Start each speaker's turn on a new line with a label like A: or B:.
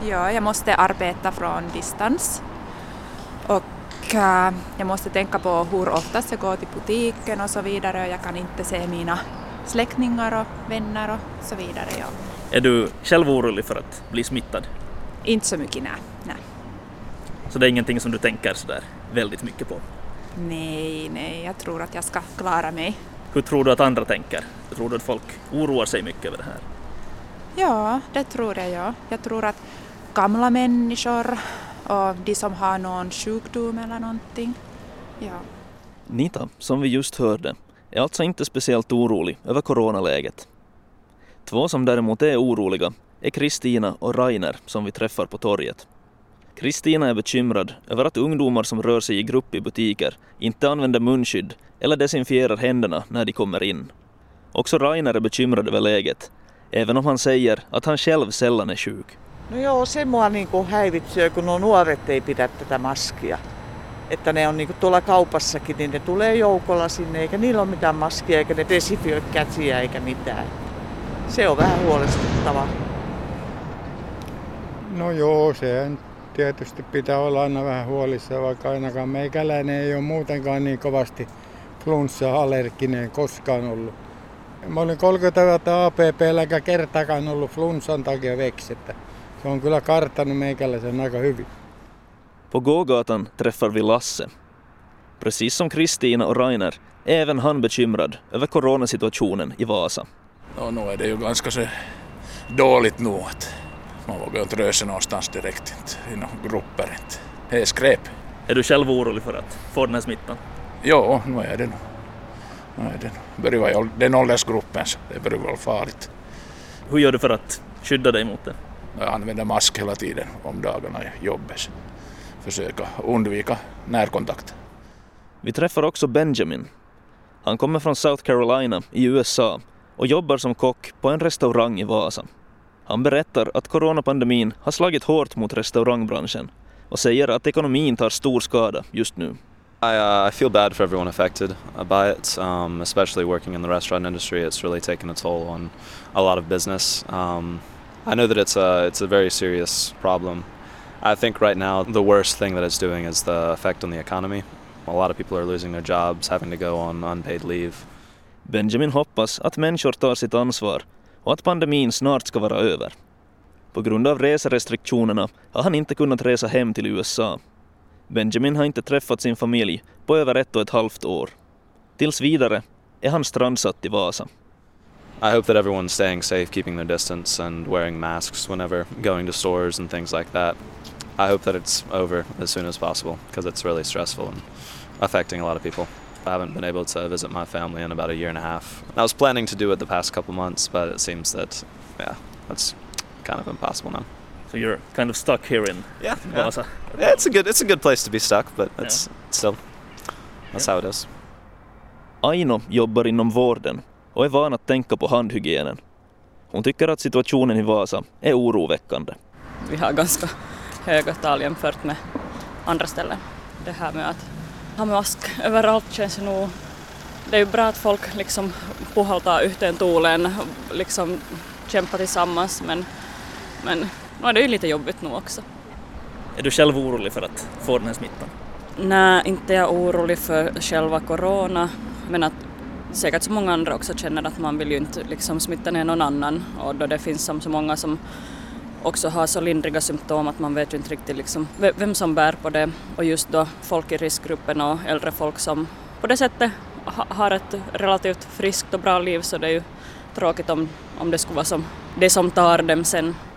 A: Ja, jag måste arbeta från distans och jag måste tänka på hur oftast jag går till butiken och så vidare. Jag kan inte se mina släktingar och vänner och så vidare. Ja.
B: Är du själv orolig för att bli smittad?
A: Inte så mycket, nej.
B: Så det är ingenting som du tänker sådär väldigt mycket på?
A: Nej, jag tror att jag ska klara mig.
B: Hur tror du att andra tänker? Tror du att folk oroar sig mycket över det här?
A: Ja, det tror jag. Ja. Jag tror att gamla människor och de som har någon sjukdom eller någonting. Ja.
B: Nita, som vi just hörde, är alltså inte speciellt orolig över coronaläget. Två som däremot är oroliga är Kristina och Rainer som vi träffar på torget. Kristina är bekymrad över att ungdomar som rör sig i grupp i butiker inte använder munskydd eller desinfierar händerna när de kommer in. Också Rainer är bekymrad över läget, även om han säger att han själv sällan är sjuk.
C: No joo, se mua häiritsee, kun nuo nuoret ei pidä tätä maskia. Että ne on tuolla kaupassakin, niin ne tulee joukolla sinne, eikä niillä ole mitään maskia, eikä ne desinfioi käsiä eikä mitään. Se on vähän huolestuttavaa.
D: No joo, se tietysti pitää olla aina vähän huolissaan, vaikka ainakaan meikäläinen ei ole muutenkaan niin kovasti flunssa-allerginen koskaan ollut. Mä olin 30 vuotta APP:llä eikä kertaakaan ollut flunssan takia veksettä. Se on kyllä karttanut meikäläisen aika hyvin.
B: På gågatan träffar vi Lasse. Precis som Kristina och Rainer är även han bekymrad över coronasituationen i Vasa.
E: Ja, nu är det ju ganska så dåligt nu att man vågar inte röra sig någonstans direkt inte, i några grupper inte. Det är skräp.
B: Är du själv orolig för att få den här smittan?
E: Jo, nu är det nog. Börjar vara den åldersgruppen så det börjar vara farligt.
B: Hur gör du för att skydda dig mot det?
E: Jag använder mask hela tiden om dagarna i jobbet. Försöka undvika närkontakt.
B: Vi träffar också Benjamin. Han kommer från South Carolina i USA och jobbar som kock på en restaurang i Vasa. Han berättar att coronapandemin har slagit hårt mot restaurangbranschen och säger att ekonomin tar stor skada just nu.
F: I feel bad for everyone affected by it, especially working in the restaurant industry. It's really taken a toll on a lot of business. I know that it's a very serious problem. I think right now the worst thing that it's doing is the effect on the economy. A lot of people are losing their jobs, having to go on unpaid leave.
B: Benjamin hoppas att människor tar sitt ansvar och att pandemin snart ska vara över. På grund av reserestriktionerna har han inte kunnat resa hem till USA. Benjamin har inte träffat sin familj på över 1,5 år. Tills vidare är han strandsatt i Vasa.
F: I hope that everyone's staying safe, keeping their distance and wearing masks whenever going to stores and things like that. I hope that it's over as soon as possible because it's really stressful and affecting a lot of people. I haven't been able to visit my family in about a year and a half. I was planning to do it the past couple months, but it seems that, that's kind of impossible now.
B: So you're kind of stuck here in Vasa?
F: Yeah, it's a good place to be stuck, but it's still, that's how it is.
B: Aino jobbar inom vården och är van att tänka på handhygienen. Hon tycker att situationen i Vasa är oroväckande.
G: Vi har ganska höga tal jämfört med andra ställen. Det här med att ha mask överallt känns nog... Det är ju bra att folk liksom puhaltar yhteen tuuleen, liksom kämpar tillsammans, men nu är det ju lite jobbigt nu också.
B: Är du själv orolig för att få den här smittan? Nej,
G: inte är jag orolig för själva corona, men att säkert så många andra också känner att man vill ju inte liksom smitta ner någon annan, och då det finns så många som också har så lindriga symptom att man vet ju inte riktigt liksom vem som bär på det, och just då folk i riskgruppen och äldre folk som på det sättet har ett relativt friskt och bra liv, så det är ju tråkigt om det skulle vara som det som tar dem sen.